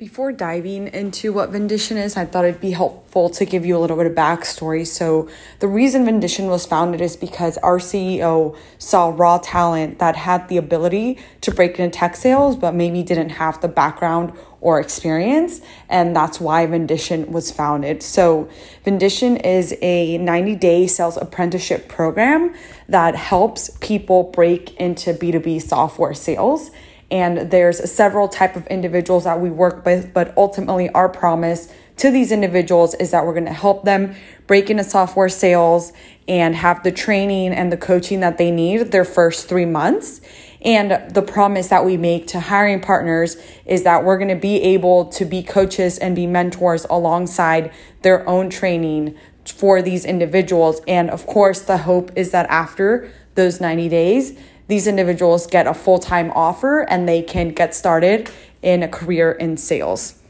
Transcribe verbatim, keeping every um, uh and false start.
Before diving into what Vendition is, I thought it'd be helpful to give you a little bit of backstory. So the reason Vendition was founded is because our C E O saw raw talent that had the ability to break into tech sales, but maybe didn't have the background or experience. And that's why Vendition was founded. So Vendition is a ninety-day sales apprenticeship program that helps people break into B two B software sales. And there's several type of individuals that we work with, but ultimately our promise to these individuals is that we're going to help them break into software sales and have the training and the coaching that they need their first three months. And the promise that we make to hiring partners is that we're going to be able to be coaches and be mentors alongside their own training for these individuals. And of course, the hope is that after those ninety days, these individuals get a full-time offer and they can get started in a career in sales.